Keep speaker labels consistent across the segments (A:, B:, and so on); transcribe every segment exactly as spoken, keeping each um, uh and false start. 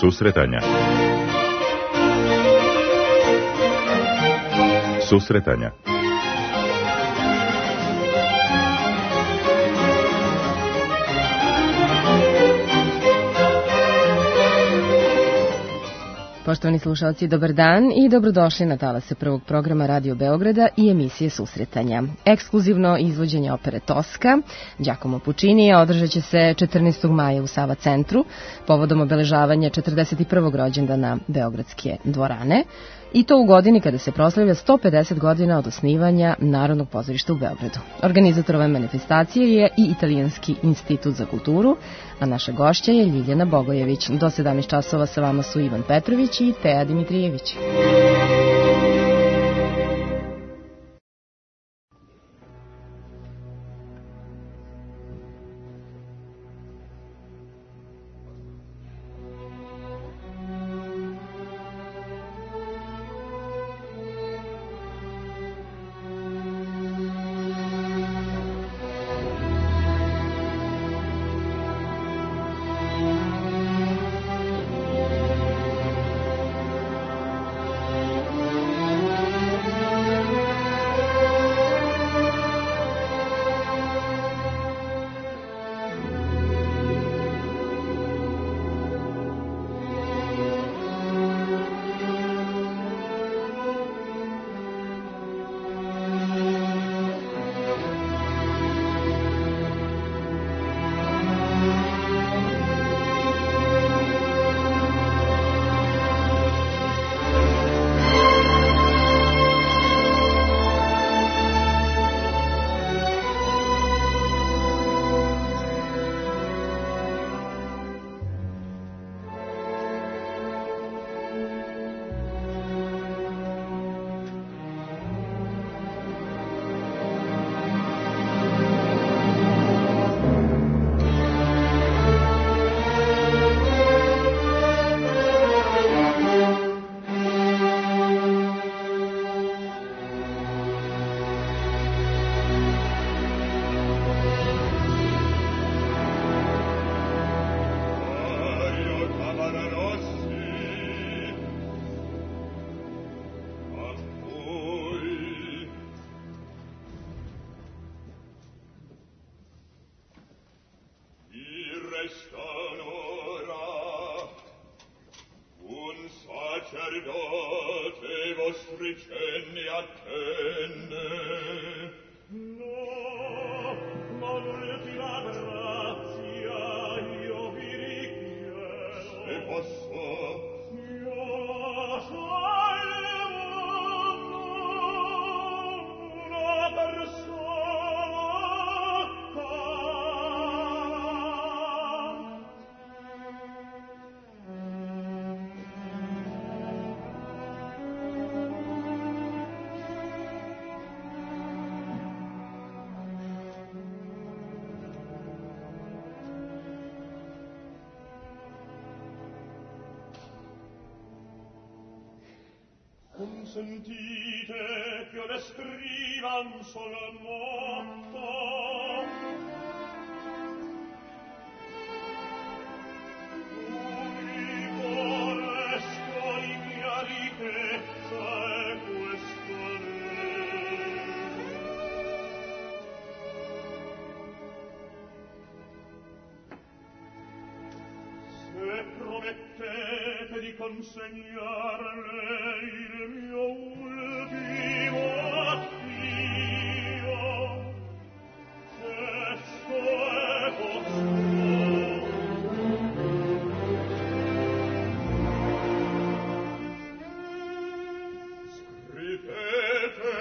A: Susretanja. Susretanja.
B: Poštovani slušalci, dobar dan i dobrodošli na talase prvog programa Radio Beograda i emisije Susretanja. Ekskluzivno izvođenje opere Toska, Giacomo Puccinija, održat će se četrnaestog maja u Sava centru, povodom obeležavanja četrdeset prvog rođendana Beogradske dvorane, i to u godini kada se proslavlja sto pedeset godina od osnivanja Narodnog pozorišta u Beogradu. Organizator ove manifestacije je i Italijanski institut za kulturu, a naša gošća je Ljiljana Bogojević. Do sedamnaest časova sa vama su Ivan Petrović i Teja Dimitrijević.
C: Sentite che io le scriva un solo motto. Unico resto in mia ricchezza è questo re. Se promettete di consegnarle il mio ultimo addio, questo è vostro. Scrivete.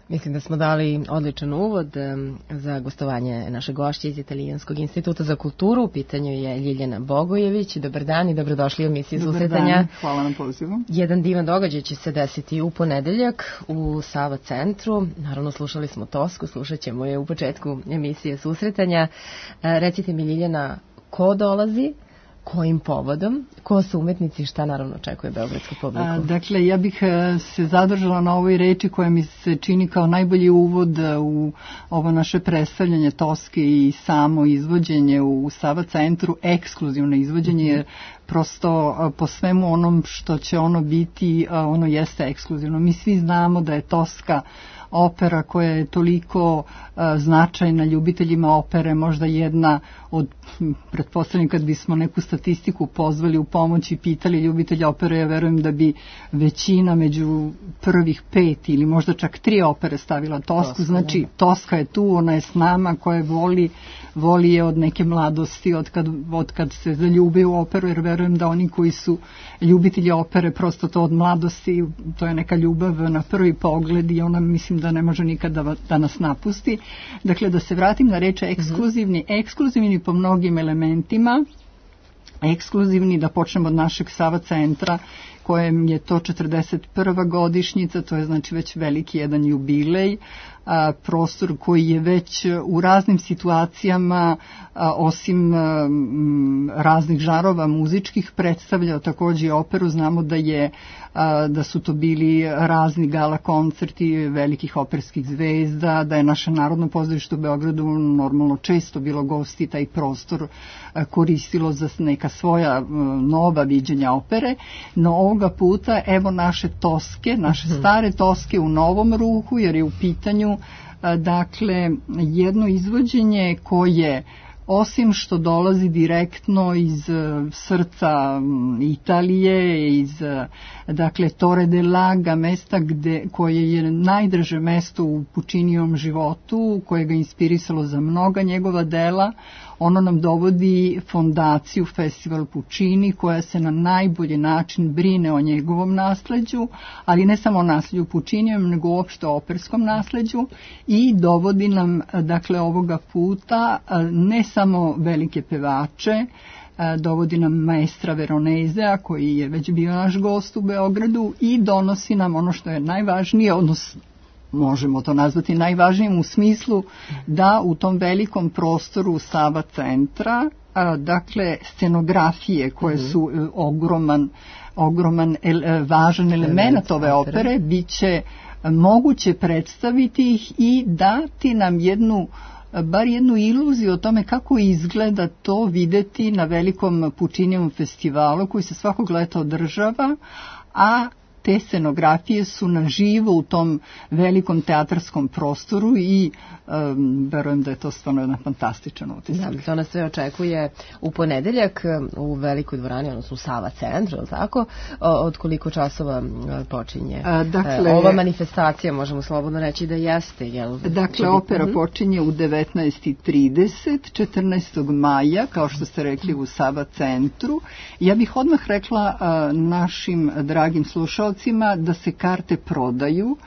B: Mislim da smo dali odličan uvod za gostovanje naše gošće iz Italijanskog instituta za kulturu. U pitanju je Ljiljana Bogojević. Dobar dan i dobrodošli u emisiji Susretanja.
A: Dobar dan, hvala na pozivu.
B: Jedan divan događaj će se desiti u ponedeljak u Sava centru. Naravno, slušali smo Tosku, slušat ćemo je u početku emisije Susretanja. Recite mi, Ljiljana, ko dolazi? Kojim povodom? Ko su umetnici i šta naravno očekuje beogradsku publiku?
A: A, dakle, ja bih se zadržala na ovoj reči koja mi se čini kao najbolji uvod u ovo naše predstavljanje Toske i samo izvođenje u Sava centru, ekskluzivno izvođenje, jer prosto po svemu onom što će ono biti, ono jeste ekskluzivno. Mi svi znamo da je Toska opera koja je toliko uh, značajna ljubiteljima opere, možda jedna od, pretpostavljam kad bismo neku statistiku pozvali u pomoć i pitali ljubitelja opere, ja verujem da bi većina među prvih pet ili možda čak tri opere stavila Tosku. Toska, znači da. Toska je tu, ona je s nama, koja voli, voli je od neke mladosti, od kad, od kad se zaljube u operu, jer verujem da oni koji su ljubitelji opere, prosto to od mladosti, to je neka ljubav na prvi pogled i ona, mislim, da ne može nikad da, da nas napusti. Dakle, da se vratim na reč ekskluzivni, mm-hmm. ekskluzivni po mnogim elementima, ekskluzivni, da počnemo od našeg Sava centra, kojem je to četrdeset prva godišnjica, to je znači već veliki jedan jubilej, a, prostor koji je već u raznim situacijama, a, osim a, m, raznih žarova muzičkih, predstavljao takođe operu. Znamo da je a, da su to bili razni gala koncerti velikih operskih zvezda, da je naše Narodno pozorište u Beogradu normalno često bilo gosti, taj prostor a, koristilo za neka svoja a, nova viđenja opere, no ovoga puta evo naše Toske, naše stare Toske u novom ruhu, jer je u pitanju dakle jedno izvođenje koje, osim što dolazi direktno iz srca Italije, iz dakle Torre del Laga, mesta gde, koje je najdraže mesto u Pučinijevom životu, koje ga inspirisalo za mnoga njegova dela, ono nam dovodi fondaciju Festival Pučini, koja se na najbolji način brine o njegovom nasleđu, ali ne samo o nasleđu Pučinijem, nego uopšte o operskom nasleđu, i dovodi nam dakle ovoga puta ne samo velike pevače, dovodi nam maestra Veronezea, koji je već bio naš gost u Beogradu, i donosi nam ono što je najvažnije, odnosno možemo to nazvati najvažnijim u smislu da u tom velikom prostoru Sava centra, a, dakle scenografije koje su e, ogroman, ogroman el, važan element ove opere, bit će moguće predstaviti ih i dati nam jednu, bar jednu iluziju o tome kako izgleda to videti na velikom Pučinijevom festivalu koji se svakog leta održava, a te scenografije su na živo u tom velikom teatarskom prostoru i um, verujem da je to stvarno jedan fantastičan utisak.
B: Da, to nas sve očekuje u ponedeljak u velikoj dvorani, odnosno u Sava centru, tako? Od koliko časova počinje A, dakle, ova manifestacija, možemo slobodno reći da jeste, jel?
A: Dakle, opera mm-hmm. počinje u devetnaest i trideset, četrnaestog maja, kao što ste rekli, u Sava centru. Ja bih odmah rekla a, našim dragim slušalcima da se karte prodaju,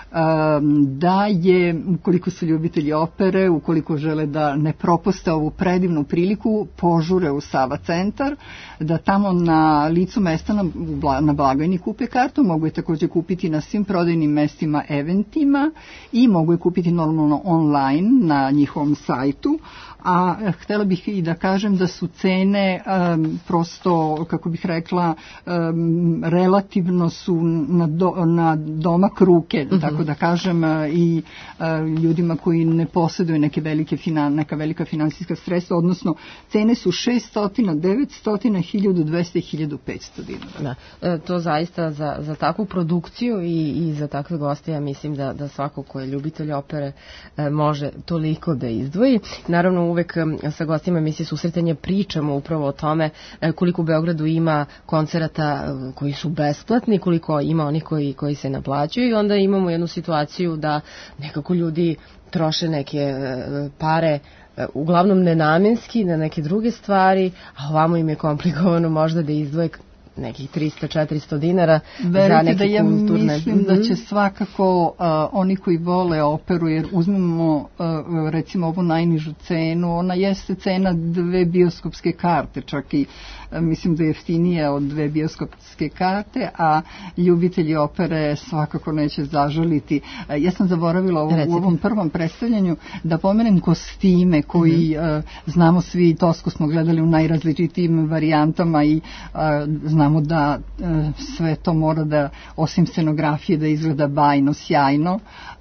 A: da je, ukoliko su ljubitelji opere, ukoliko žele da ne propuste ovu predivnu priliku, požure u Sava centar, da tamo na licu mesta na, na blagajni kupe kartu, mogu je također kupiti na svim prodajnim mestima, eventima, i mogu je kupiti normalno online na njihovom sajtu. A htjela bih i da kažem da su cene um, prosto, kako bih rekla, um, relativno su na, do, na domak ruke, mm-hmm. tako da kažem, i uh, ljudima koji ne posjeduju neke velike finan, neka velika finansijska sredstva, odnosno cene su šesto, devetsto, hiljadu dvesta i hiljadu petsto dinara.
B: Da, e, to zaista za, za takvu produkciju i, i za takve goste, ja mislim da, da svako ko je ljubitelj opere e, može toliko da izdvoji. Naravno, uvek sa gostima emisije Susretanje pričamo upravo o tome koliko u Beogradu ima koncerata koji su besplatni, koliko ima onih koji, koji se naplaćuju, i onda imamo jednu situaciju da nekako ljudi troše neke pare uglavnom nenamenski na neke druge stvari, a ovamo im je komplikovano možda da izdvoje nekih trista do četiristo dinara
A: Verujte
B: za neke
A: da ja
B: kulturne.
A: mislim da će svakako uh, oni koji vole operu, jer uzmemo uh, recimo ovu najnižu cenu, ona jeste cena dve bioskopske karte, čak i uh, mislim da je jeftinija od dve bioskopske karte, a ljubitelji opere svakako neće zažaliti. Uh, ja sam zaboravila u, u ovom prvom predstavljanju da pomenem kostime koji mm-hmm. uh, znamo svi, Tosku smo gledali u najrazličitijim varijantama i uh, znamo da uh, sve to mora da, osim scenografije, da izgleda bajno, sjajno,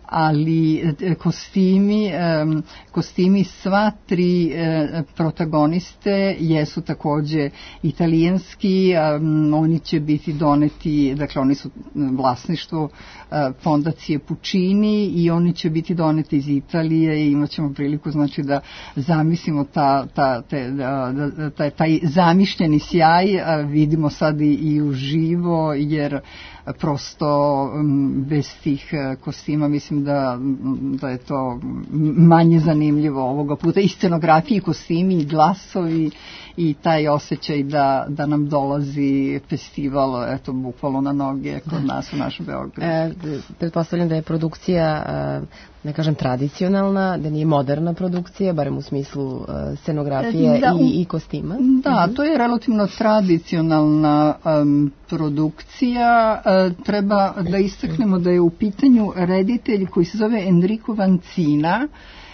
A: ali kostimi, kostimi sva tri protagoniste jesu takođe italijanski, oni će biti doneti, dakle oni su vlasništvo fondacije Puccini i oni će biti doneti iz Italije i imat ćemo priliku znači da zamislimo ta, ta, te, da, da, taj, taj zamišljeni sjaj, vidimo sad i, i uživo, jer prosto bez tih kostima mislim da, da je to manje zanimljivo ovoga puta. I scenografiji, i kostimi, i glasovi i taj osjećaj da, da nam dolazi festival, eto, bukvalno na noge kod nas u našem Beogradu.
B: E, pretpostavljam da je produkcija, ne kažem tradicionalna, da nije moderna produkcija, barem u smislu scenografije da, i, i kostima.
A: Da, to je relativno tradicionalna um, produkcija. Uh, treba da istaknemo da je u pitanju reditelj koji se zove Enrico Vancina,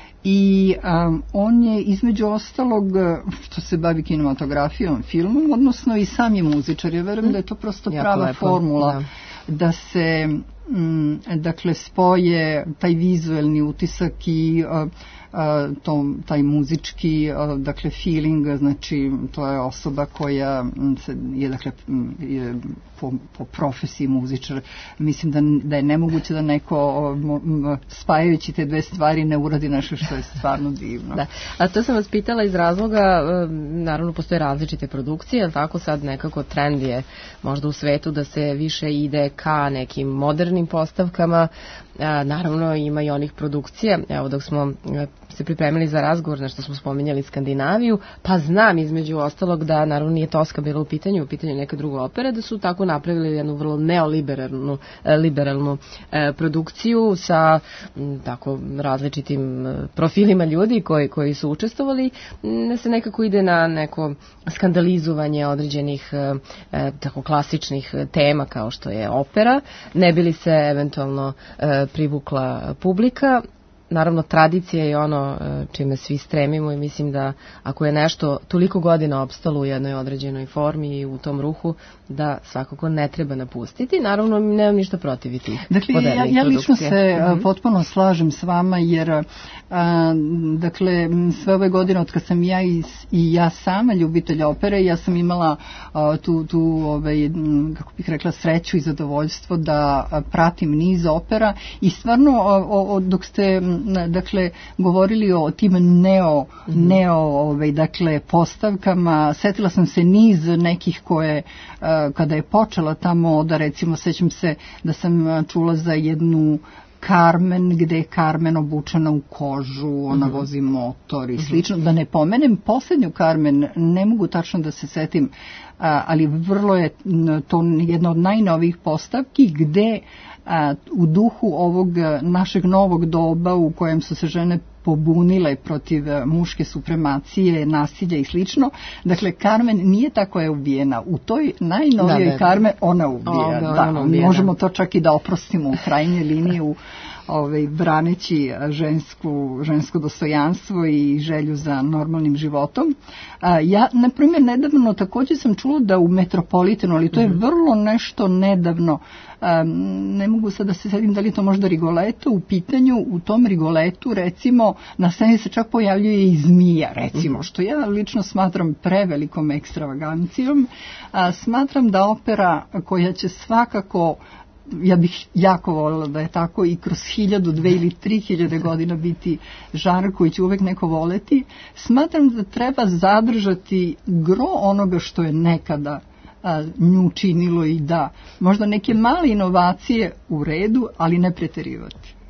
A: i um, on je između ostalog što se bavi kinematografijom, filmom, odnosno i sam je muzičar. Ja verujem da je to prosto jako prava lepo, formula da, da se m, dakle spoje taj vizuelni utisak i uh, uh, to, taj muzički uh, dakle feeling, znači to je osoba koja se, je dakle je po, po profesiji muzičar. Mislim da, da je nemoguće da neko spajajući te dve stvari ne uradi nešto što je stvarno divno.
B: Da. A to sam vas pitala iz razloga, naravno postoje različite produkcije, ali tako sad nekako trend je možda u svetu da se više ide ka nekim modernim postavkama. A, naravno ima i onih produkcija, evo dok smo se pripremili za razgovor, nešto smo spominjali Skandinaviju, pa znam između ostalog da naravno nije Toska bila u pitanju, u pitanju neka druga opera, da su tako napravili jednu vrlo neoliberalnu liberalnu e, produkciju sa m, tako različitim profilima ljudi koji, koji su učestvovali, da se nekako ide na neko skandalizovanje određenih e, tako klasičnih tema kao što je opera, ne bi li se eventualno e, privukla publika. Naravno, tradicija je ono čime svi stremimo i mislim da ako je nešto toliko godina opstalo u jednoj određenoj formi i u tom ruhu, da svakako ne treba napustiti. Naravno, nemam ništa protiv tih
A: dakle, modernih ja, ja lično se mm-hmm. potpuno slažem s vama, jer a, dakle, sve ove godine od kad sam ja i, i ja sama ljubitelj opere, ja sam imala a, tu, tu ovaj, kako bih rekla, sreću i zadovoljstvo da a, pratim niz opera i stvarno o, o, dok ste dakle govorili o tim neo mm-hmm. neo ovaj dakle postavkama, setila sam se niz nekih koje uh, kada je počela ta moda, recimo sećam se da sam čula za jednu Carmen, gde je Carmen obučena u kožu, ona mm-hmm. vozi motor i slično. Mm-hmm. Da ne pomenem poslednju Carmen, ne mogu tačno da se setim, a, ali vrlo je to jedna od najnovijih postavki gde a, u duhu ovog našeg novog doba u kojem su se žene pobunile protiv muške supremacije, nasilja i slično. Dakle, Carmen nije tako je ubijena. U toj najnovijoj da, da, Carmen ona ubija. O, da, da, ona ubija, možemo to čak i da oprostimo u krajnjoj liniji u ovaj, braneći žensku, žensko dostojanstvo i želju za normalnim životom. A, ja, na primjer, nedavno također sam čula da u Metropolitanu, ali to je vrlo nešto nedavno, a, ne mogu sad da se sedim da li je to možda Rigoletto u pitanju, u tom Rigolettu recimo na sceni se čak pojavljuje i zmija, recimo, što ja lično smatram prevelikom ekstravagancijom. A, smatram da opera koja će svakako, ja bih jako voljela da je tako i kroz hiljadu, dve ili tri hiljade godina biti žanr koji će uvek neko voleti, smatram da treba zadržati gro onoga što je nekada a, nju činilo i da možda neke male inovacije u redu, ali ne preterivati.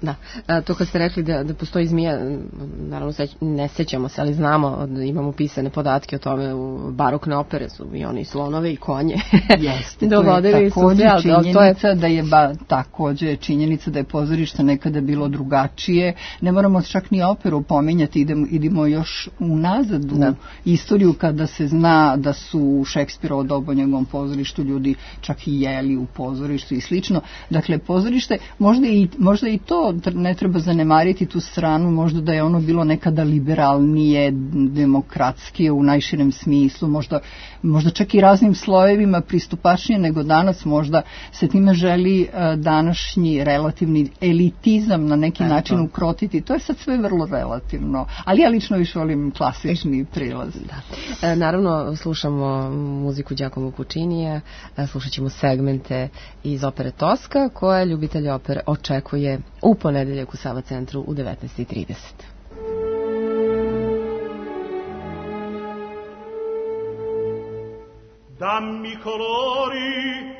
B: Da, a, to kad ste rekli da, da postoji zmija, naravno seć, ne sećamo se, ali znamo, da imamo pisane podatke o tome, u barokne opere su i oni slonove i konje.
A: Jeste, to je takođe
B: se,
A: činjenica je... da je ba, takođe činjenica da je pozorište nekada bilo drugačije. Ne moramo čak ni operu pominjati, idemo, idemo još unazad u da. istoriju kada se zna da su u Šekspirovo doba njegovom pozorištu ljudi čak i jeli u pozorištu i slično. Dakle, pozorište, možda i, možda i to ne treba zanemariti tu stranu, možda da je ono bilo nekada liberalnije, demokratskije u najširem smislu, možda, možda čak i raznim slojevima pristupačnije nego danas, možda se time želi današnji relativni elitizam na neki Eto. način ukrotiti. To je sad sve vrlo relativno, ali ja lično više volim klasični prilaz.
B: Da. E, naravno, slušamo muziku Giacomo Puccinija, slušat ćemo segmente iz opere Toska, koje ljubitelj opere očekuje u ponedeljak u Sava centru u devetnaest i trideset.
C: Dammi colori,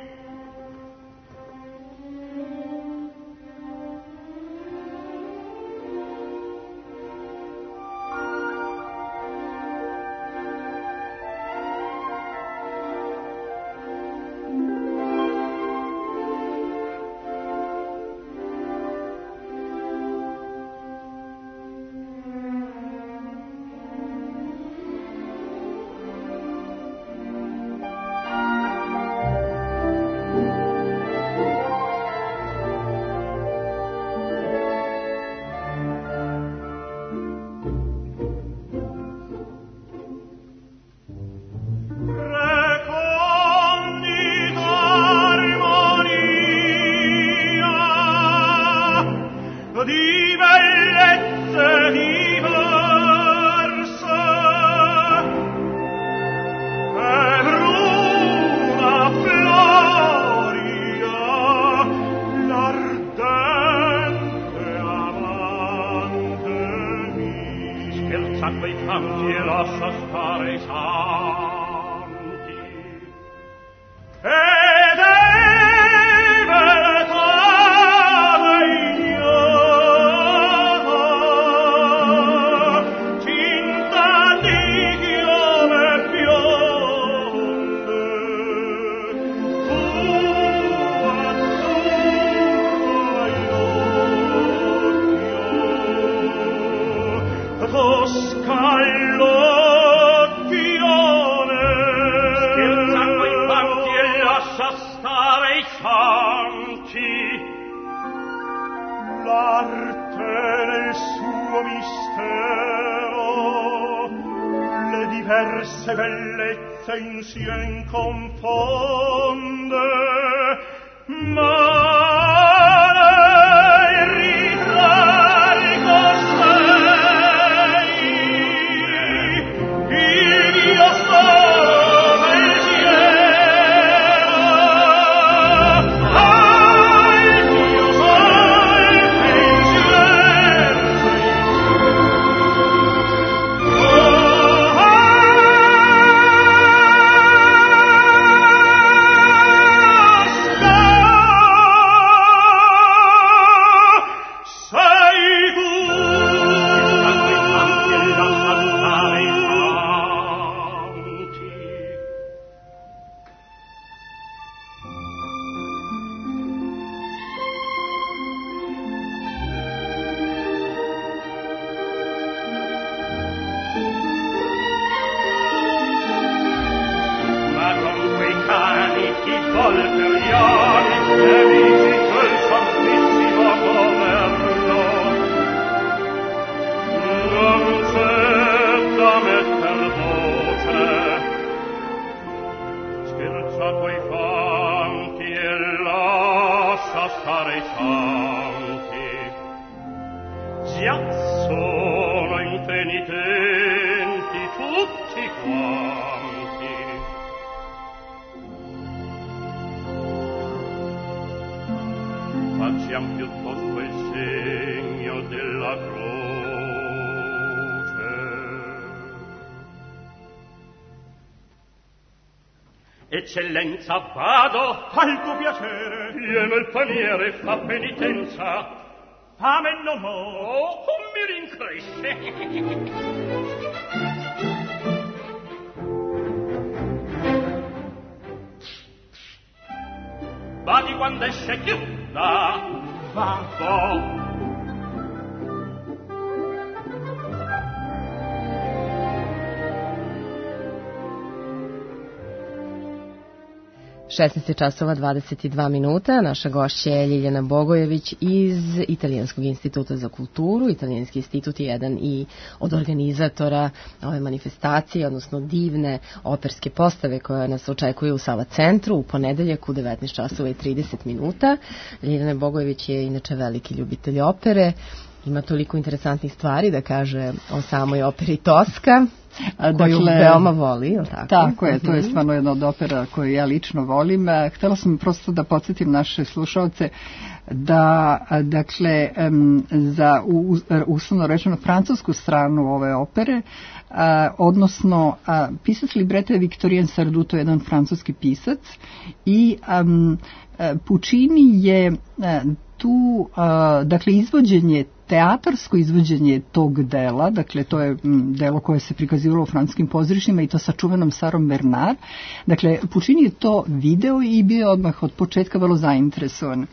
C: Eccellenza, vado al tuo piacere. Viene il paniere, fa penitenza. Amen no more. Oh, come mi rincresce. Badi quando esce chiuda. Vado.
B: šesnaest časova dvadeset dva minuta. Naša gošća je Ljiljana Bogojević iz Italijanskog instituta za kulturu. Italijanski institut je jedan i od organizatora ove manifestacije, odnosno divne operske postave koja nas očekuje u Sava centru u ponedeljak u devetnaest časova i trideset minuta. Ljiljana Bogojević je inače veliki ljubitelj opere. Ima toliko interesantnih stvari da kaže o samoj operi Toska, koju dakle, veoma voli, ili tako?
A: Tako je, to je stvarno jedna od opera koju ja lično volim. Htela sam prosto da podsjetim naše slušalce da, dakle, za uslovno rečeno francusku stranu ove opere, odnosno pisac libreta je Victorien Sardou, to je jedan francuski pisac, i Puccini je tu, dakle, izvođenje teatarsko izvođenje tog dela, dakle to je delo koje se prikazivalo u francuskim pozorištima i to sa čuvenom Sarom Bernard. Dakle, Puccini je to video i bio odmah od početka vrlo zainteresovan.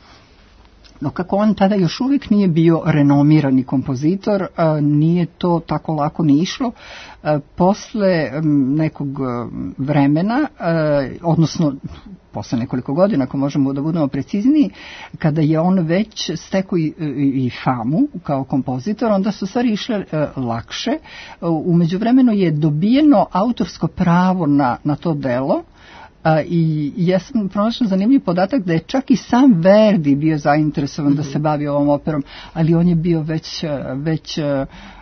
A: No kako on tada još uvijek nije bio renomirani kompozitor, nije to tako lako ni išlo. Posle nekog vremena, odnosno posle nekoliko godina, ako možemo da budemo precizniji, kada je on već stekao i, i famu kao kompozitor, onda su stvari išle lakše. U međuvremenu je dobijeno autorsko pravo na, na to delo. A, i ja sam pronašla zanimljiv podatak da je čak i sam Verdi bio zainteresovan mm-hmm. da se bavi ovom operom, ali on je bio već, već a,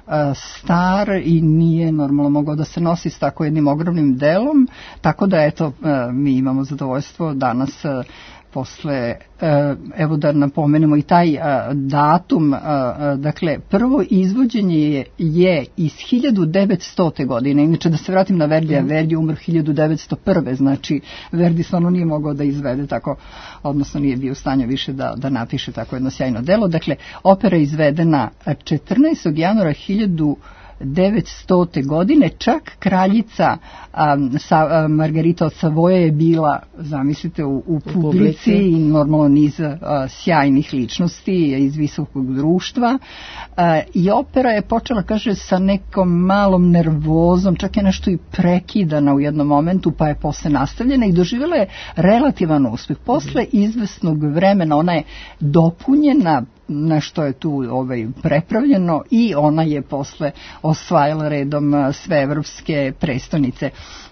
A: star i nije normalno mogao da se nosi s tako jednim ogromnim delom, tako da eto, a, mi imamo zadovoljstvo danas a, posle, evo da napomenemo i taj datum, dakle prvo izvođenje je, je iz hiljadu devetstote. godine, inače da se vratim na Verdija, mm. Verdi je umro hiljadu devetsto prve. znači Verdi stvarno nije mogao da izvede tako, odnosno nije bio u stanju više da, da napiše tako jedno sjajno delo. Dakle, opera je izvedena četrnaestog januara hiljadu devetstote. godine, čak kraljica um, sa, uh, Margarita od Savoje je bila, zamislite, u, u publici, publici i normalno niz uh, sjajnih ličnosti iz visokog društva. Uh, I opera je počela, kaže, sa nekom malom nervozom, čak je nešto i prekidana u jednom momentu, pa je posle nastavljena i doživjela je relativan uspjeh. Posle izvesnog vremena ona je dopunjena, nešto je tu ovaj, prepravljeno i ona je posle osvajala redom sve evropske prestonice.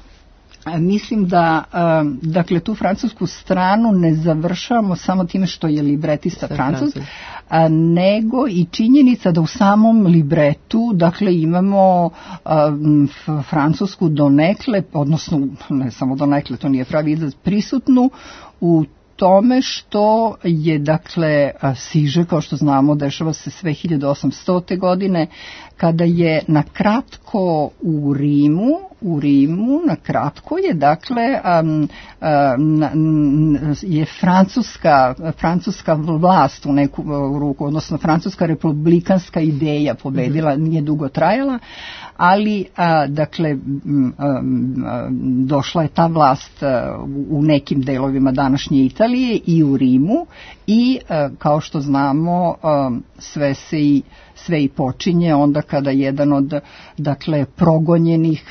A: Mislim da, dakle, tu francusku stranu ne završavamo samo time što je libretista Francuz, nego i činjenica da u samom libretu, dakle, imamo francusku donekle, odnosno ne samo donekle, to nije pravi izraz, prisutnu u tome što je, dakle, siže, kao što znamo, dešava se sve hiljadu osamstote. godine, kada je na kratko u Rimu, u Rimu, na kratko je, dakle, um, um, je francuska, francuska vlast u neku ruku, odnosno francuska republikanska ideja pobedila, mm-hmm. nije dugo trajala, ali, a, dakle, m, a, a, došla je ta vlast a, u nekim delovima današnje Italije i u Rimu i, a, kao što znamo, a, sve se i sve i počinje onda kada jedan od, dakle, progonjenih,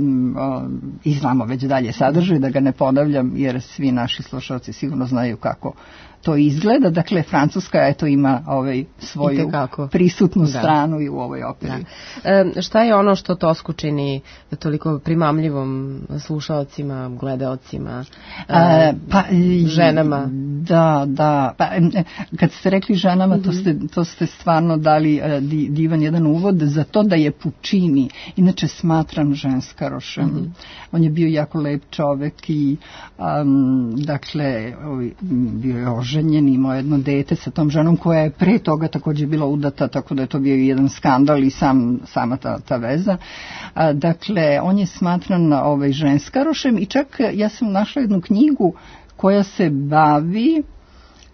A: i znamo već dalje sadržaj, da ga ne ponavljam jer svi naši slušalci sigurno znaju kako to izgleda. Dakle, Francuska eto ima ovaj svoju prisutnu da. stranu i u ovoj operi.
B: Da. E, šta je ono što Tosku čini toliko primamljivom slušalcima, gledaocima, e, pa, ženama?
A: Da, da. Pa, kad ste rekli ženama, mm-hmm. to, ste, to ste stvarno dali divan jedan uvod za to da je Puccini inače smatran ženskarošem. Mm-hmm. On je bio jako lep čovek i um, dakle bio je oženjen, imao jedno dete sa tom ženom koja je pre toga također bila udata, tako da je to bio jedan skandal i sam, sama ta, ta veza. A, dakle, on je smatran ovaj, ženskarošem i čak ja sam našla jednu knjigu koja se bavi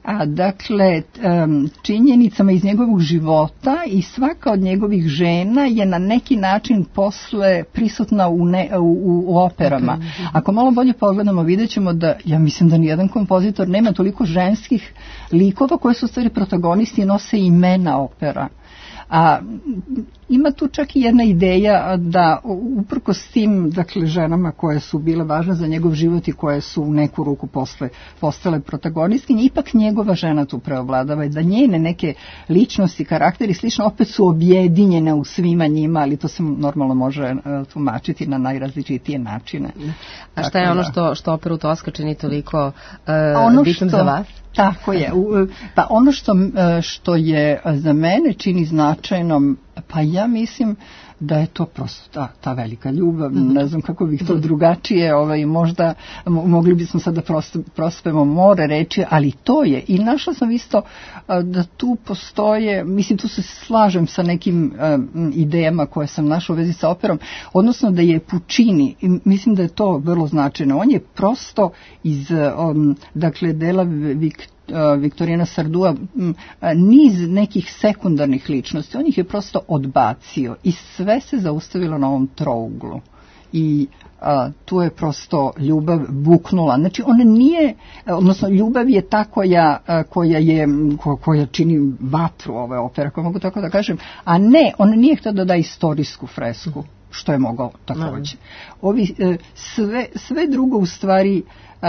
A: A dakle, činjenicama iz njegovog života i svaka od njegovih žena je na neki način posle prisutna u, ne, u, u operama. Okay. Ako malo bolje pogledamo, vidjet ćemo da, ja mislim da nijedan kompozitor nema toliko ženskih likova koje su stvari protagonisti i nose imena opera. A ima tu čak i jedna ideja da uprkos tim, dakle, ženama koje su bile važne za njegov život i koje su u neku ruku posle postale protagonistkinje, ipak njegova žena tu preovladava i da njene neke ličnosti, karakteri slično opet su objedinjene u svima njima, ali to se normalno može uh, tumačiti na najrazličitije načine.
B: A šta je ono što, što operu Toska čini toliko uh, bitnom za vas?
A: Tako je. Pa ono što, što je za mene čini značajnom, pa ja mislim da je to prosto ta, ta velika ljubav, mm-hmm. ne znam kako bih to drugačije, ovaj, možda mogli bismo sad da prospemo more reći, ali to je. I našla sam isto da tu postoje, mislim tu se slažem sa nekim um, idejama koje sam našla u vezi sa operom, odnosno da je Puccini, mislim da je to vrlo značajno, on je prosto iz, um, dakle, dela Vik, Viktorina Sardua niz nekih sekundarnih ličnosti, on ih je prosto odbacio i sve se zaustavilo na ovom trouglu i a, tu je prosto ljubav buknula. Znači ona nije, odnosno ljubav je ta koja, koja, je, koja čini vatru ove opere, ako mogu tako da kažem, a ne, on nije htio da da istorijsku fresku, što je mogao takođe. Ovi, sve, sve drugo u stvari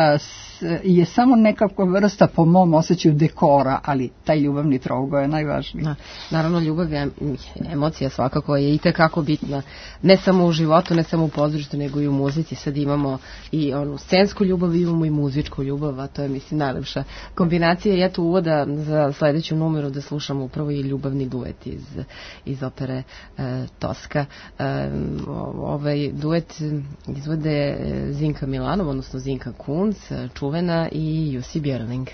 A: je samo nekakva vrsta, po mom osjećaju, dekora, ali taj ljubavni trougao je najvažniji.
B: Na, naravno, ljubav je emocija svakako je i tekako bitna, ne samo u životu, ne samo u pozorištu, nego i u muzici. Sad imamo i onu scensku ljubav, imamo i muzičku ljubav, a to je, mislim, najlepša kombinacija. I eto uvoda za sledeću numeru da slušamo upravo i ljubavni duet iz, iz opere e, Toska. E, ovaj duet izvode Zinka Milanov, odnosno Zinka Kunc, čuvena, i Jussi Björling.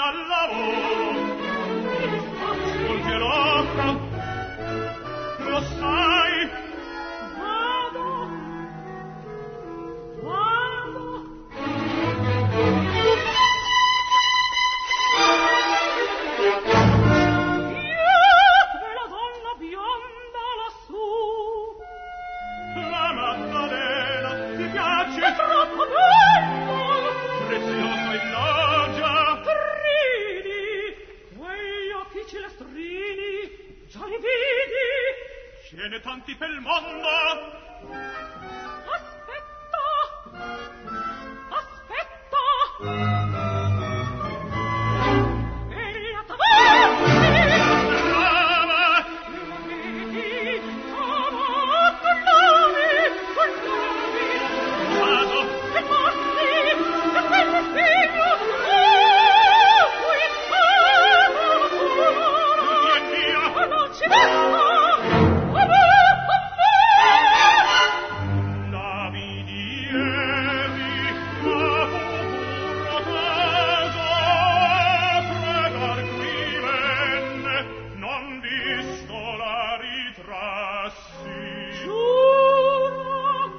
C: al lavoro. Non te l'offro, lo sai. Vado, vado. Prezioso in loggia, ridi, quei occhi celestrini, già li vidi, ce ne tanti pel mondo. Aspetta, aspetta, e la tavolta, brava, vedi, ama, parlavi, parlavi, vado, e passi, e quello figlio, oh, qui sono ancora, via mia, non ci basta, a me, a me. La vidi ieri, ma fu pur teso, pregar qui venne, non visto la ritrassi. Giuro,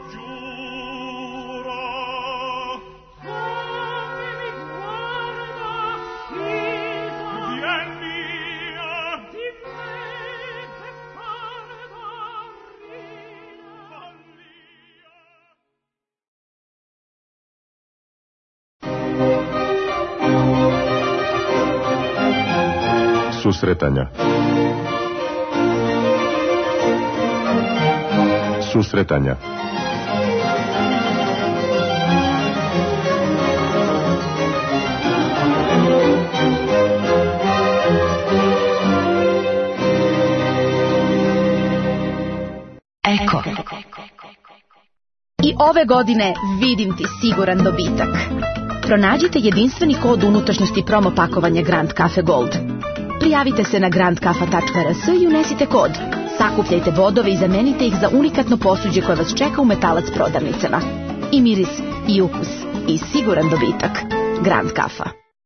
C: giuro, come mi guarda, Sisa, vien via, di me testarda rida, follia.
D: Susretanja. Susretanja.
E: Eko. I ove godine vidim ti siguran dobitak. Pronađite jedinstveni kod unutrašnjosti promo pakovanja Grand Cafe Gold. Prijavite se na grand kafa tačka r s i unesite kod. Sakupljajte bodove i zamenite ih za unikatno posuđe koje vas čeka u Metalac prodavnicama. I miris, i ukus, i siguran dobitak. Grand Kafa.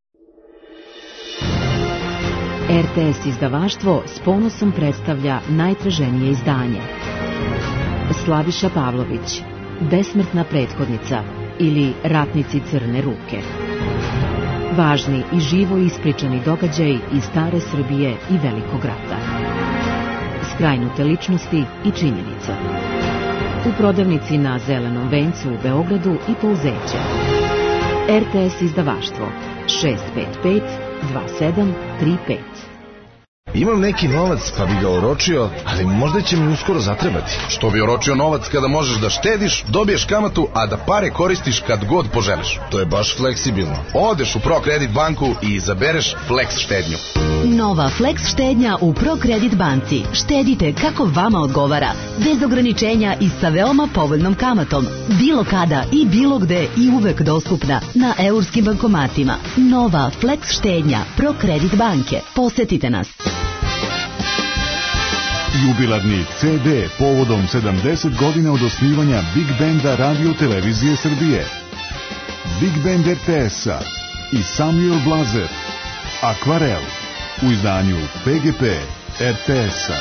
F: R T S izdavaštvo s ponosom predstavlja najtraženije izdanje. Slaviša Pavlović, Besmrtna prethodnica ili Ratnici crne ruke. Važni i živo ispričani događaji iz stare Srbije i Velikog rata. Skrajnute ličnosti i činjenice. U prodavnici na Zelenom vencu u Beogradu i Pouzeće. R T S izdavaštvo šest pet pet dva sedam tri pet.
G: Imam neki novac pa bi ga oročio, ali možda će mi uskoro zatrebati.
H: Što bi oročio novac kada možeš da štediš, dobiješ kamatu, a da pare koristiš kad god poželiš?
G: To je baš fleksibilno.
H: Odeš u ProKredit banku i izabereš Flex štednju.
I: Nova Flex štednja u ProKredit banci. Štedite kako vama odgovara, bez ograničenja i sa veoma povoljnom kamatom. Bilo kada i bilo gde i uvek dostupna na eurskim bankomatima. Nova Flex štednja ProKredit banke. Posetite nas.
J: Jubilarni C D povodom sedamdeset godina od osnivanja Big Banda Radio Televizije Srbije. Big Band R T S-a i Samuel Blazer. Akvarel u izdanju P G P R T S-a.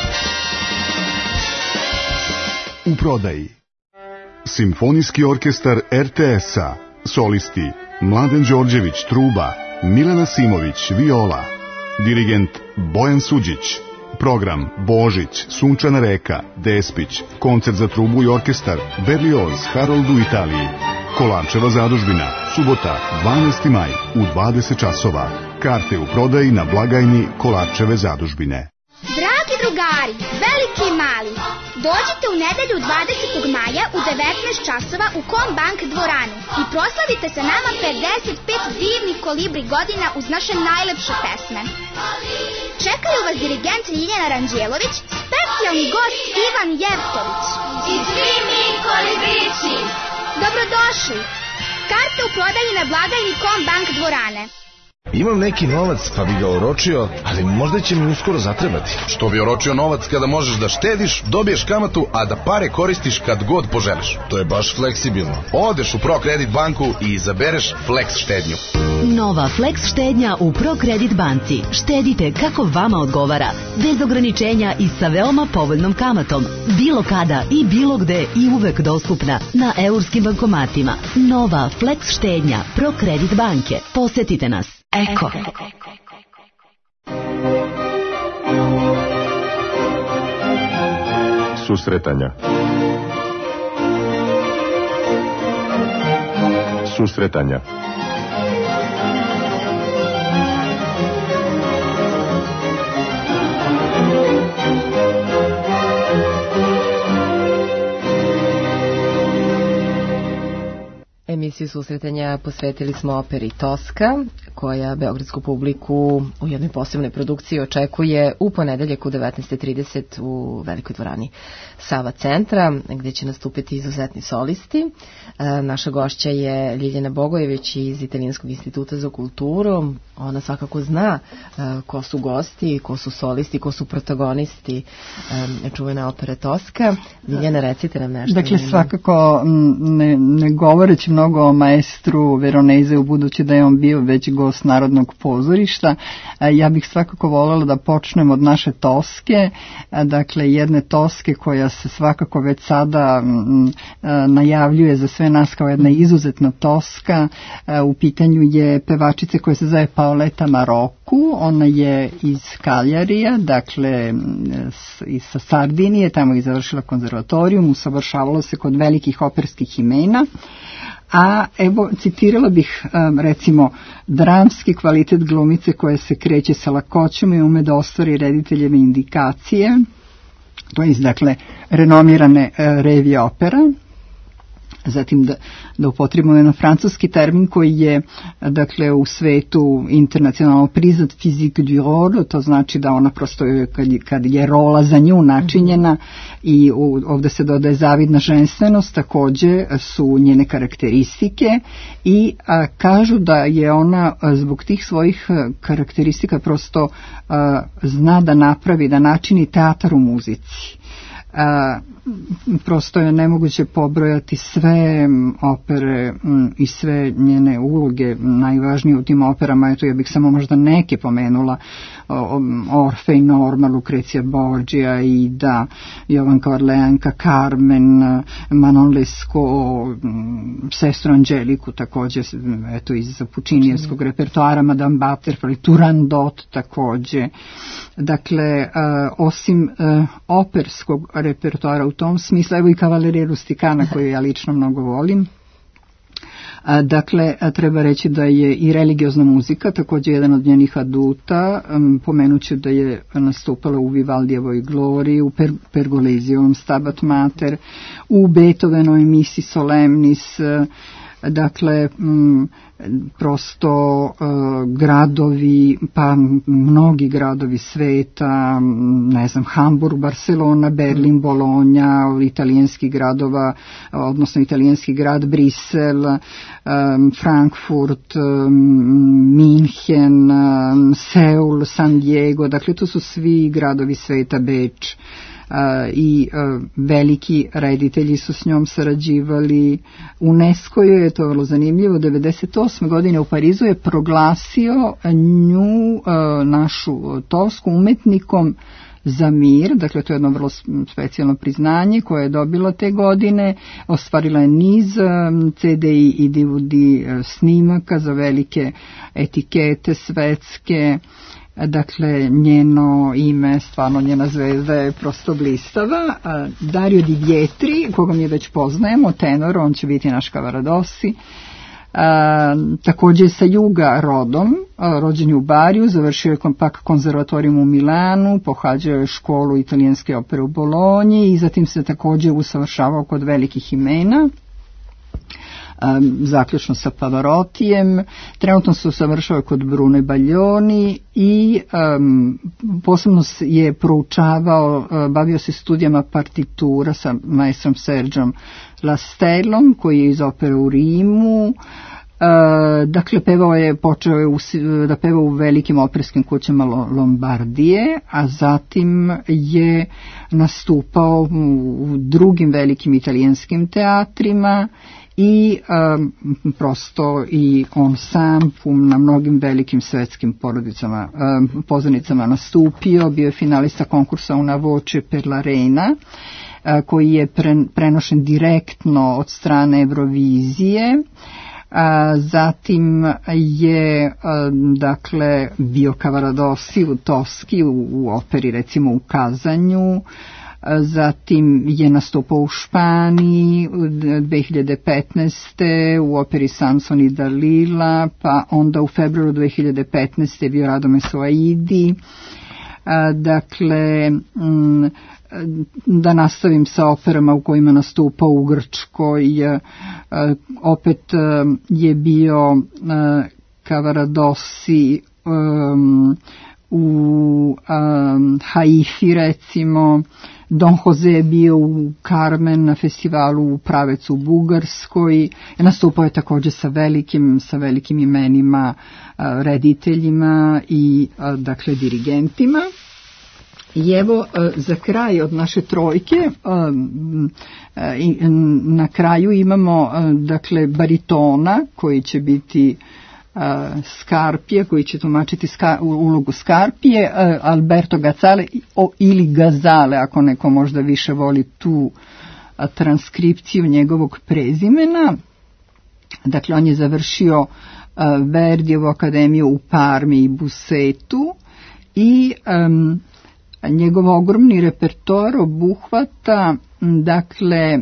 J: U prodaji Simfonijski orkestar R T S-a. Solisti Mladen Đorđević truba, Milena Simović viola, dirigent Bojan Suđić. Program Božić, Sunčana reka, Despić, koncert za trubu i orkestar, Berlioz, Harold u Italiji. Kolarčeva zadužbina, subota, dvanaesti maj, u dvadeset časova. Karte u prodaji na blagajni Kolarčeve zadužbine.
K: Dragi drugari, veliki i mali, dođite u nedelju dvadesetog maja u devetnaest časova u Kombank dvoranu i proslavite sa nama pedeset pet divnih kolibri godina uz naše najlepše pesme. Čekaju vas dirigent Ljiljana Ranđelović, specijalni gost Ivan Jevtović i svi mi kolibrići. Dobrodošli! Karte u prodaji na blagajni Kombank dvorane.
G: Imam neki novac pa bi ga oročio, ali možda će mi uskoro zatrebati.
H: Što bi oročio novac kada možeš da štediš, dobiješ kamatu, a da pare koristiš kad god poželiš?
G: To je baš fleksibilno.
H: Odeš u ProCredit banku i izabereš Flex štednju.
I: Nova Flex štednja u ProCredit banci. Štedite kako vama odgovara, bez ograničenja i sa veoma povoljnom kamatom. Bilo kada i bilo gde i uvek dostupna na eurskim bankomatima. Nova Flex štednja ProCredit banke. Posetite nas. Eko.
D: Susretanja. Susretanja.
B: Emisiju susretanja posvetili smo operi Toska, koja beogradsku publiku u jednoj posebnoj produkciji očekuje u ponedeljak u devetnaest trideset u velikoj dvorani Sava centra, gdje će nastupiti izuzetni solisti. E, naša gošća je Ljiljana Bogojević iz Italijanskog instituta za kulturu. Ona svakako zna e, ko su gosti, ko su solisti, ko su protagonisti e, čuvene opere Toska. Ljiljana, recite nam nešto.
A: Dakle, svakako ne, ne govoreći mnogo o maestru Veronezeu, budući da je on bio već gost Narodnog pozorišta, ja bih svakako voljela da počnem od naše Toske, dakle jedne Toske koja se svakako već sada najavljuje za sve nas kao jedna izuzetna Toska. U pitanju je pevačica koja se zove Paoletta Marocco, ona je iz Kaljarija, dakle sa Sardinije, tamo je završila konzervatorijum, usavršavala se kod velikih operskih imena. A evo, citirala bih um, recimo dramski kvalitet glumice koja se kreće sa lakoćom i ume da ostvari rediteljeve indikacije, to je dakle renomirane uh, revije opera. Zatim da, da upotrebimo jedan francuski termin koji je dakle u svetu internacionalno priznat, physique du rôle, to znači da ona prosto kad, kad je rola za nju načinjena i u, ovdje se dodaje zavidna ženstvenost, također su njene karakteristike i a, kažu da je ona a, zbog tih svojih karakteristika prosto a, zna da napravi, da načini teatar u muzici. A, prosto je nemoguće pobrojati sve opere m, i sve njene uloge najvažnije u tim operama. Eto, ja bih samo možda neke pomenula: Orfej, Norma, Lucrezia Borgia, Ida, Jovanka Orleanka, Carmen, Manon Lescaut, sestru Anđeliku također, eto, iz Pučinijevskog repertoara, Madame Butterfly, Turandot također. Dakle, uh, osim uh, operskog repertoara u tom smislu, evo i Cavalleria Rusticana koju ja lično mnogo volim. A, dakle, a, treba reći da je i religiozna muzika također jedan od njenih aduta. Um, pomenuću da je nastupala u Vivaldijevoj Gloriji, u per, Pergolezijevom Stabat Mater, u Beethovenovoj Misi Solemnis. Dakle, m, prosto uh, gradovi, pa mnogi gradovi sveta, ne znam, Hamburg, Barcelona, Berlin, Bologna, italijanskih gradova, odnosno italijanski grad Brisel, um, Frankfurt, um, Minhen, um, Seul, San Diego, dakle to su svi gradovi sveta, Beč. Uh, i uh, veliki reditelji su s njom sarađivali. UNESCO je, to je vrlo zanimljivo, devedeset osme godine u Parizu je proglasio nju, uh, našu Tosku, umetnikom za mir. Dakle, to je jedno vrlo specijalno priznanje koje je dobila te godine. Ostvarila je niz um, C D i D V D uh, snimaka za velike etikete svetske. Dakle, njeno ime, stvarno njena zvezda je prosto blistava. Dario Di Vietri, koga mi već poznajemo, tenor, on će biti naš Cavaradossi. A, također sa juga rodom, a, rođen je u Bariju, završio je pak konzervatorijum u Milanu, pohađao je školu italijanske opere u Bolonji i zatim se također usavršavao kod velikih imena. Um, zaključno sa Pavarottijem. Trenutno se usavršava kod Brune Baglioni i um, posebno je proučavao, uh, bavio se studijama partitura sa maestrom Sergiom Lastellom, koji je iz opere u Rimu. dakle, pevao je, počeo je u, da peva u velikim operskim kućama Lombardije, a zatim je nastupao u drugim velikim italijanskim teatrima i um, prosto i on sam na mnogim velikim svetskim porodicama, um, pozornicama nastupio, bio je finalista konkursa Una voce per la reina, uh, koji je pre, prenošen direktno od strane Eurovizije. A, zatim je a, dakle bio Cavaradossi u Toski u, u operi recimo u Kazanju, a, zatim je nastupao u Španiji dve hiljade petnaeste u operi Samson i Dalila, pa onda u februaru dve hiljade petnaeste je bio Radomes u Aidi. A, dakle m, da nastavim sa operama u kojima nastupao u Grčkoj, opet je bio Cavaradossi u Haifi recimo, Don Jose je bio u Carmen na festivalu u Pravecu u Bugarskoj, nastupao je također sa velikim, sa velikim imenima, rediteljima i dakle dirigentima. I evo za kraj od naše trojke, na kraju imamo dakle baritona koji će biti Scarpije, koji će tumačiti ulogu Scarpije, Alberto Gazzale ili Gazale, ako neko možda više voli tu transkripciju njegovog prezimena. Dakle, on je završio Verdijevu akademiju u Parmi i Busetu i um, njegov ogromni repertoar obuhvata dakle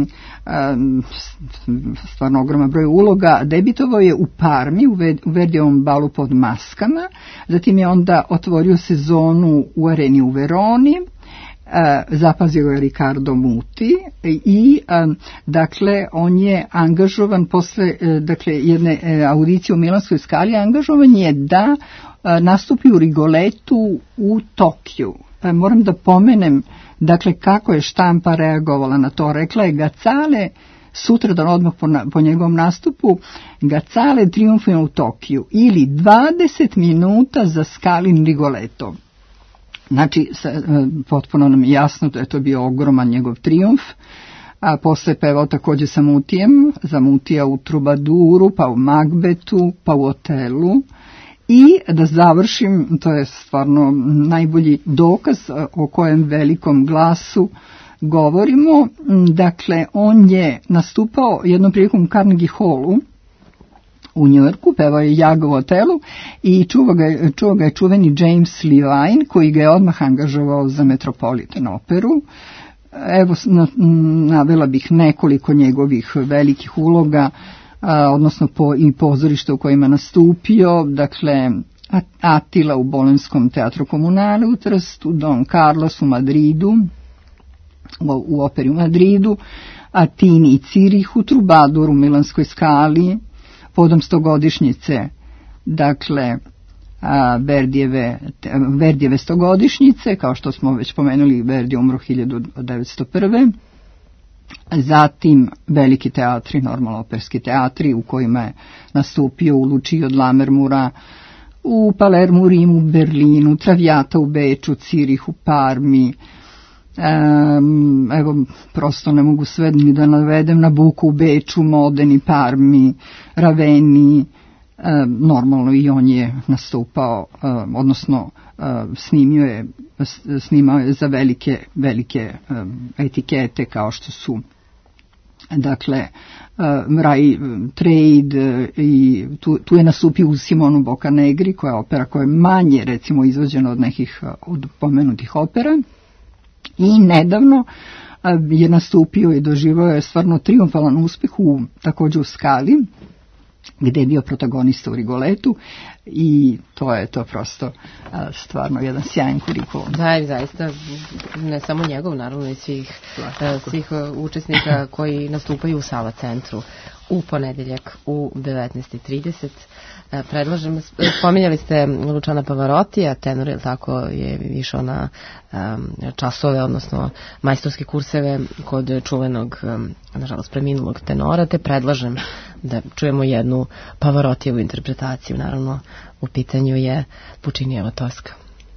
A: stvarno ogroman broj uloga. Debitovao je u Parmi u Verdijevom balu pod maskama, zatim je onda otvorio sezonu u Areni u Veroni, zapazio je Riccardo Muti i dakle on je angažovan posle dakle jedne audicije u Milanskoj Scali, angažovan je da nastupi u Rigoletu u Tokiju. Moram da pomenem dakle kako je štampa reagovala na to. Rekla je Gazzale sutradan odmah po, na, po njegovom nastupu, Gazzale triumfuje u Tokiju ili dvadeset minuta za Scalin Rigoletto. Znači, potpuno nam je jasno da je to bio ogroman njegov trijumf. A posle pevao također sa Mutijem, za Mutija u Trubaduru, pa u Magbetu, pa u Otelu. I da završim, to je stvarno najbolji dokaz o kojem velikom glasu govorimo. Dakle, on je nastupao jednom prilikom u Carnegie Hallu u Njujorku, pevao je Jago u Otelu i čuva ga, čuva ga je čuveni James Levine koji ga je odmah angažovao za Metropolitan operu. Evo, navela bih nekoliko njegovih velikih uloga, a, odnosno po, i pozorišta u kojima nastupio, dakle Attila u Bolonskom teatru Komunale u Trstu, Don Carlos u Madridu, u, u operi u Madridu, Atini i Cirih u Trubadur u Milanskoj Scali, podom stogodišnjice, dakle a, Verdijeve, Verdijeve stogodišnjice, kao što smo već pomenuli, Verdi umro hiljadu devetsto prve. Zatim veliki teatri, normalno operski teatri u kojima je nastupio u Lučiji od Lammermura, u Palermu, Rimu, Berlinu, Traviata u Beču, Cirih u Parmi. Um, evo, prosto ne mogu sve ni da navedem, Nabucco u Beču, Modeni, Parmi, Raveni. Um, normalno i on je nastupao, um, odnosno um, snimio je, snimao je za velike, velike um, etikete kao što su dakle um, Rai Trade uh, i tu, tu je nastupio u Simonu Boccanegri, koja je opera koja je manje recimo izvođena od nekih od pomenutih opera. I nedavno uh, je nastupio i doživao je stvarno triumfalan uspeh u, također u Scali, gdje je bio protagonista u Rigoletu i to je to prosto a, stvarno jedan sjajan kurikulum.
B: Da, i zaista ne samo njegov, naravno i svih, svih učesnika koji nastupaju u Sava centru u ponedeljak u devetnaest i trideset. Predlažem, spominjali ste Luciana Pavarotija, tenor, je tako, je išao na um, časove, odnosno majstorske kurseve kod čuvenog, um, nažalost, preminulog tenora, te predlažem da čujemo jednu Pavarottijevu interpretaciju. Naravno, u pitanju je Puccinieva Toska.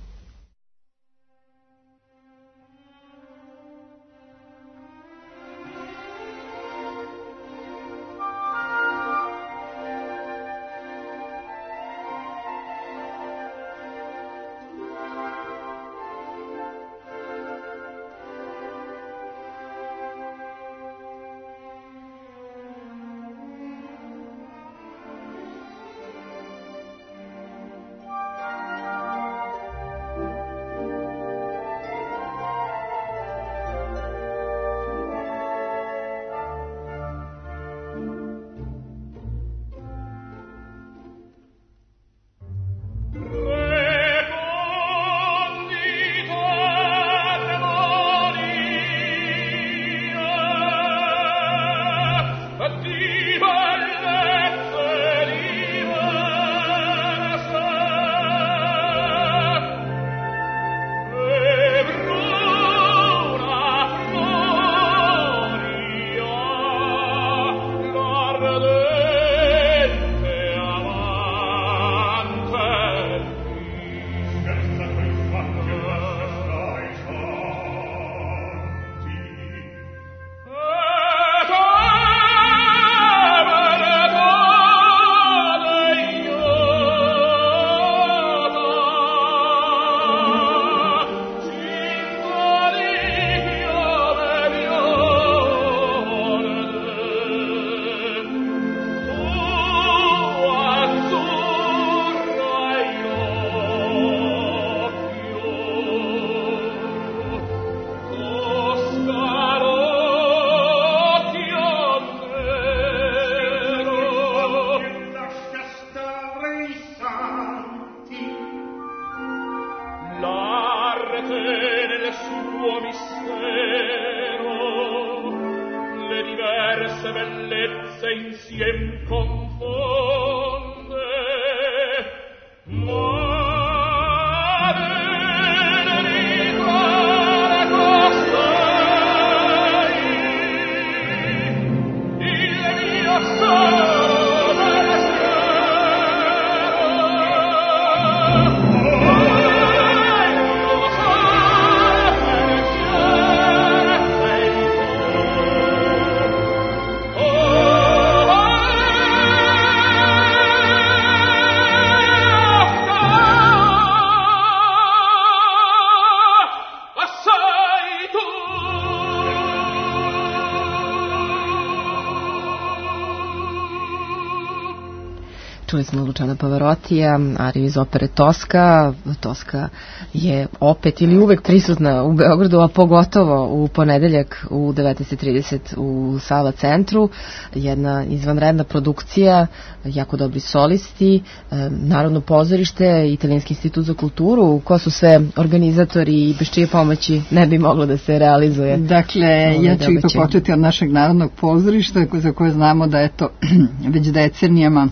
B: Čuli smo Luciana Pavarottija, ariju iz opere Toska. Toska je opet ili uvek prisutna u Beogradu, a pogotovo u ponedeljak u devetnaest trideset u Sava centru. Jedna izvanredna produkcija, jako dobri solisti, Narodno pozorište, Italijanski institut za kulturu. Ko su sve organizatori i bez čije pomoći ne bi moglo da se realizuje?
A: Dakle, ja ću ipak početi od našeg Narodnog pozorišta, za koje znamo da je to već decenijama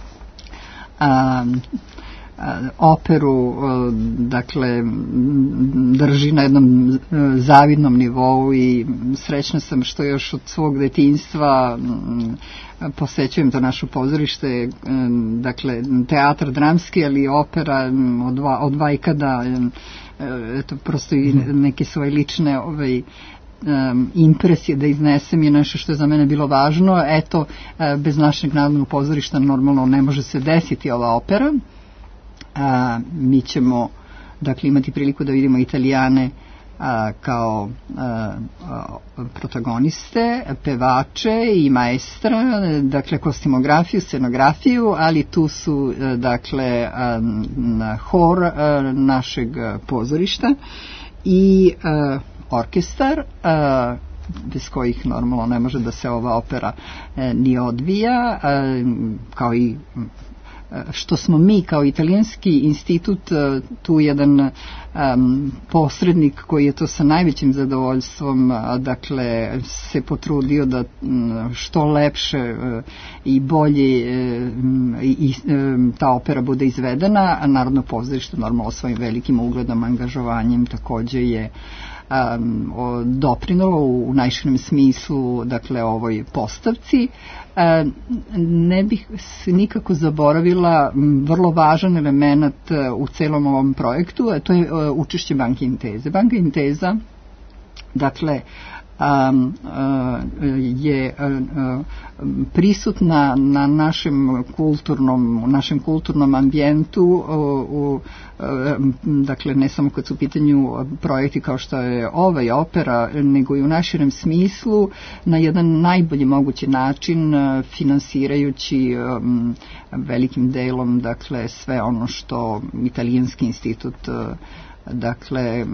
A: A, a, operu a, dakle drži na jednom zavidnom nivou i srećna sam što još od svog detinjstva m, posećujem to naše pozorište, m, dakle teatar dramski, ali opera m, od, od vajkada, m, eto prosto i neke svoje lične ovaj Um, impresije da iznesem je nešto što je za mene bilo važno. Eto, uh, bez našeg Narodnog pozorišta normalno ne može se desiti ova opera. Uh, mi ćemo dakle imati priliku da vidimo Italijane uh, kao uh, protagoniste, pevače i maestra, dakle kostimografiju, scenografiju, ali tu su uh, dakle um, hor uh, našeg pozorišta i uh, orkestar, uh, bez kojih normalno ne može da se ova opera uh, ni odvija, uh, kao i uh, što smo mi kao Italijanski institut uh, tu jedan um, posrednik koji je to sa najvećim zadovoljstvom uh, dakle se potrudio da um, što lepše uh, i bolje um, i um, ta opera bude izvedena, a Narodno pozorište normalno svojim velikim ugledom, angažovanjem takođe je um, doprinalo u najširem smislu, dakle, ovoj postavci. Um, ne bih nikako zaboravila vrlo važan element u celom ovom projektu, a to je uh, učešće Banke Inteze. Banka Inteza, dakle, Um, uh, je uh, prisutna na našem kulturnom, u našem kulturnom ambijentu, uh, uh, dakle ne samo kad su u pitanju projekti kao što je ovaj opera, nego i u naširem smislu na jedan najbolji mogući način, uh, finansirajući um, velikim delom, dakle, sve ono što Italijanski institut uh, dakle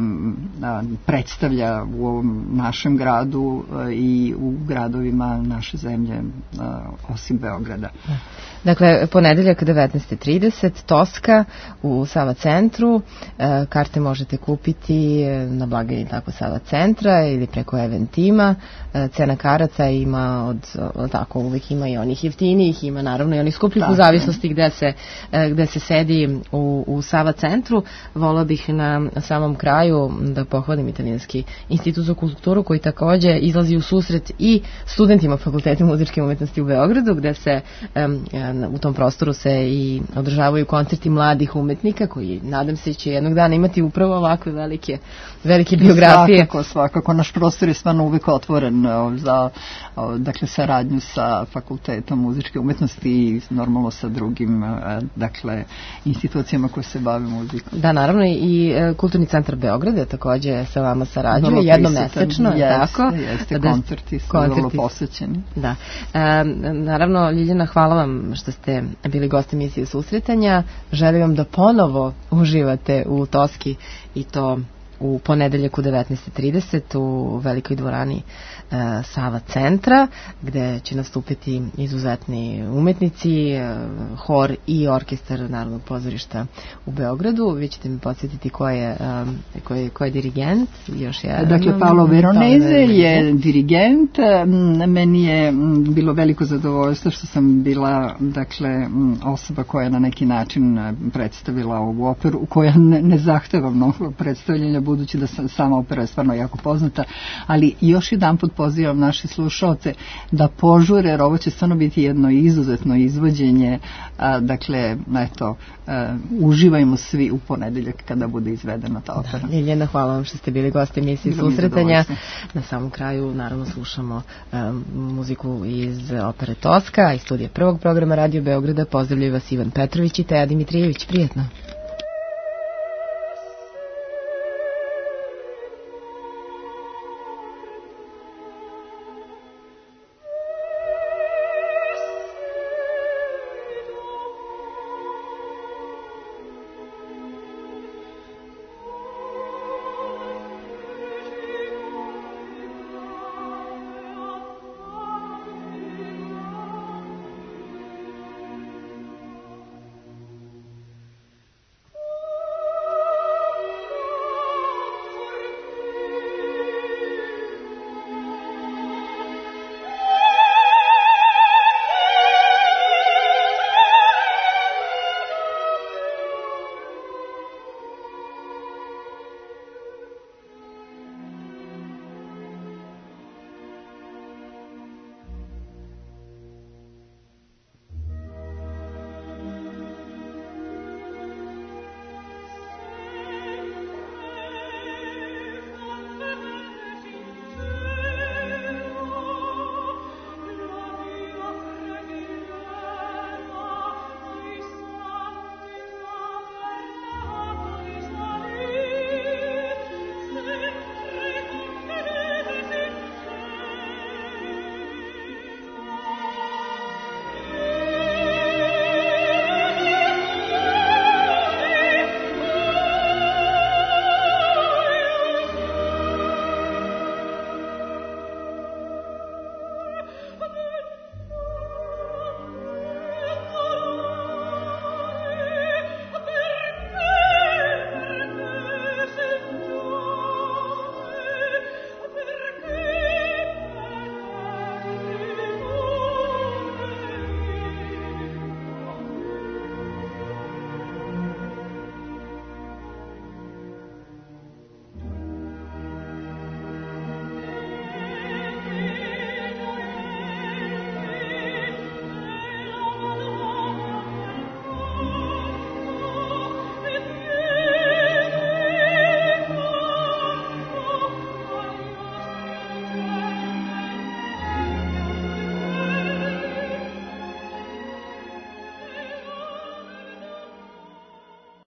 A: predstavlja u ovom našem gradu i u gradovima naše zemlje osim Beograda.
B: Dakle, ponedeljak devetnaest trideset, Toska u Sava centru. Karte možete kupiti na blagajni tako Sava centra ili preko Eventima. Cena karaca ima od, tako uvijek ima i onih jeftinijih, ima naravno i onih skupljih u zavisnosti gde se, gde se sedi u, u Sava centru. Volao bih na samom kraju da pohvalim Italijanski institut za kulturu koji takođe izlazi u susret i studentima Fakulteta muzičke umetnosti u Beogradu, gde se um, u tom prostoru se i održavaju koncerti mladih umetnika koji, nadam se, će jednog dana imati upravo ovakve velike, velike biografije.
A: Svakako, svakako. Naš prostor je stvarno uvek otvoren za, dakle, saradnju sa Fakultetom muzičke umetnosti i normalno sa drugim, dakle, institucijama koje se bave muzikom.
B: Da, naravno, i Kulturni centar Beograda takođe sa vama sarađuje jednomesečno, je tako?
A: Jeste, koncerti su vrlo posvećeni.
B: Da. E, naravno, Ljiljana, hvala vam što ste bili gosti emisije Susretanja. Želim vam da ponovo uživate u Toski i to u ponedeljak u devetnaest trideset u velikoj dvorani e, Sava centra, gde će nastupiti izuzetni umetnici, e, hor i orkestar Narodnog pozorišta u Beogradu. Vi ćete mi podsjetiti ko je, e, ko je, ko je dirigent? Još je,
A: dakle, Paolo Veronese je dirigent. Meni je bilo veliko zadovoljstvo što sam bila, dakle, osoba koja je na neki način predstavila ovu operu, koja ne, ne zahteva mnogo predstavljanja, budući da sam, sama opera je stvarno jako poznata, ali još jedan put pozivam naše slušaoce da požure, jer ovo će stvarno biti jedno izuzetno izvođenje, a, dakle, eto, a, uživajmo svi u ponedeljak kada bude izvedena ta opera.
B: Da, Ljiljana, hvala vam što ste bili gosti emisije Susretanja. Na samom kraju, naravno, slušamo um, muziku iz opere Toska, iz studija prvog programa Radio Beograda. Pozdravljaju vas Ivan Petrović i Teja Dimitrijević. Prijetno.